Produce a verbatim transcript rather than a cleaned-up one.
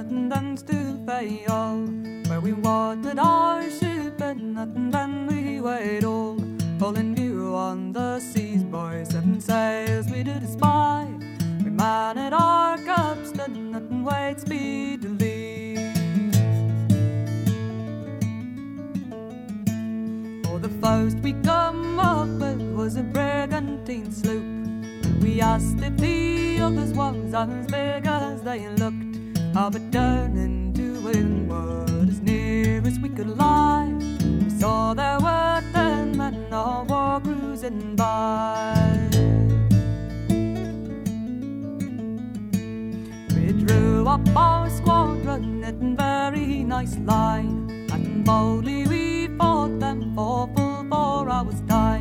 and thence to Fayal, where we watered our ship and then we weighed all. Full in view on the seas, boys, seven sails we did espy. We manned our capstan and weighed speedily. For the first we come up with was a brigantine sloop, and we asked if the others was as big as they looked. How but turning to windward as near as we could lie, we saw there were ten men all were cruising by. We drew up our squadron in very nice line, and boldly we fought them for full four hours